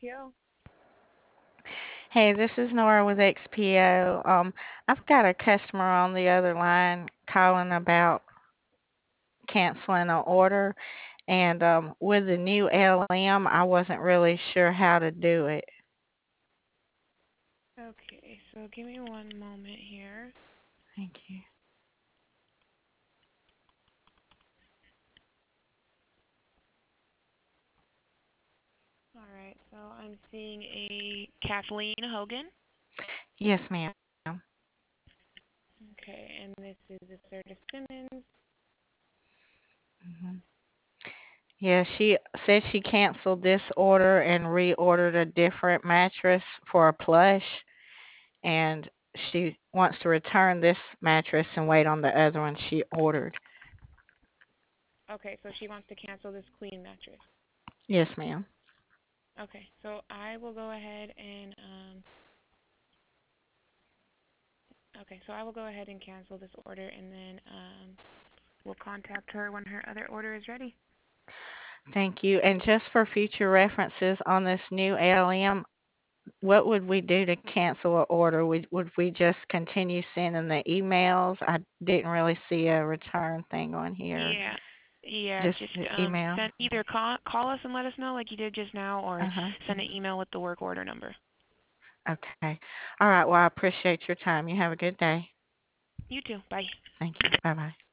XPO. Hey, this is Nora with XPO. I've got a customer on the other line calling about canceling an order, and with the new LM, I wasn't really sure how to do it. Okay, so give me one moment here. Thank you. All right, so I'm seeing a Kathleen Hogan. Yes, ma'am. Okay, and this is Assertive Simmons. hmm Yeah, she said she canceled this order and reordered a different mattress for a plush, and she wants to return this mattress and wait on the other one she ordered. Okay, so she wants to cancel this queen mattress. Yes, ma'am. Okay, so I will go ahead and cancel this order, and then we'll contact her when her other order is ready. Thank you. And just for future references on this new LM, what would we do to cancel an order? Would we just continue sending the emails? I didn't really see a return thing on here. Yeah, yeah. Just Just the email. send either call us and let us know like you did just now, or Uh-huh. send an email with the work order number. Okay. All right. Well, I appreciate your time. You have a good day. You too. Bye. Thank you. Bye-bye.